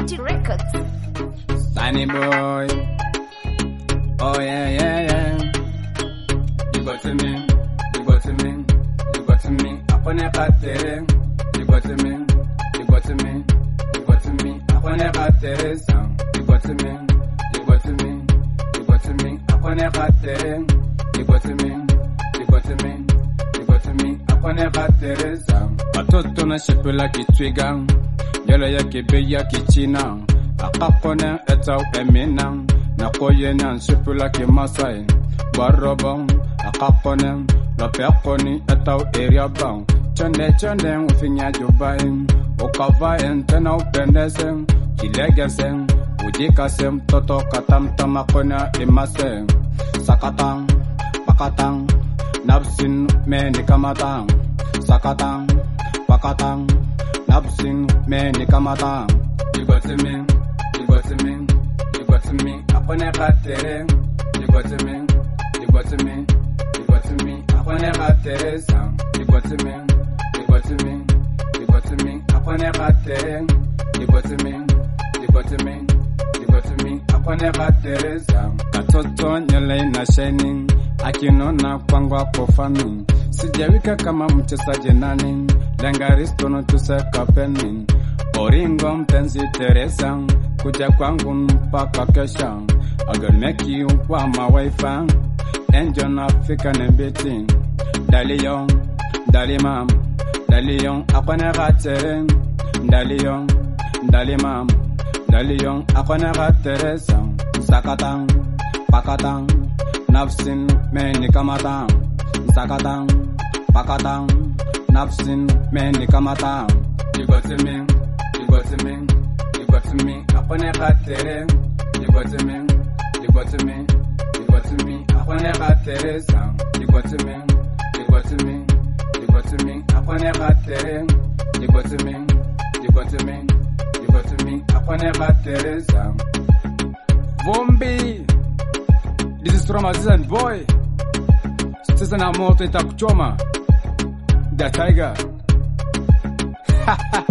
City Records. Tiny boy. Oh yeah, yeah, yeah. You got to me, you got to me, you got to me. Upon a battery. You got to me, you got to me, you got to me. Upon a battery. You got to me, you got to me, you got to me. Upon a battery. You got to me, you got to me, you got to me. Upon a battery. Watoto na shepela kitwiga. Yala ya kebe ya kichina. Akapone etau emina. Na koye na shepela kimasai. Barobong. Akapone. Lopekoni etau area bang. Chonde ufinya jubai. Okavayen tena upendese. Kilegese. Ujikasem toto katam tamakona imase. Sakatang. Pakatang. Nabsin me nikamatang. Sakatang. Pakatang. Nabsin me nikamatang. You got to me, you got to me, you got to me. Upon a battery. You got to me, you got to me, you got to me. Upon a battery. You got to me, you got to me, you got to me. Upon a battery. You got to me, you got to me, you got to me. Upon a battery. Katoto nyele na shining. Akinona kwangwa kofami. Sijawika kama mchezaji nani. Lengaristo no tuseka peni. Oringo mpenzi Teresa. Kuja kwangu mpaka kesha. I gonna make you kwa mawaifa. Enjon Africa nebeti. Dalion, dalimam. Dalion akone ratere. Dalion, dalimam. Dalion akone ratere. Sakatang, pakatang. Nafsin me nikamatang. Sakatang, pakatang. Nafsin me nikamatang. You got to me, you got to me, you got to me. Upon a battery. You got to me, you got to me, you got to me. Upon a battery. You got to me, you got to me, you got to me. Upon a battery. You got to me, you got to me, you got to me. Upon a battery. Vumbi. This is from Aziz and Boy. Sasa na moto itakuchoma. The Tiger.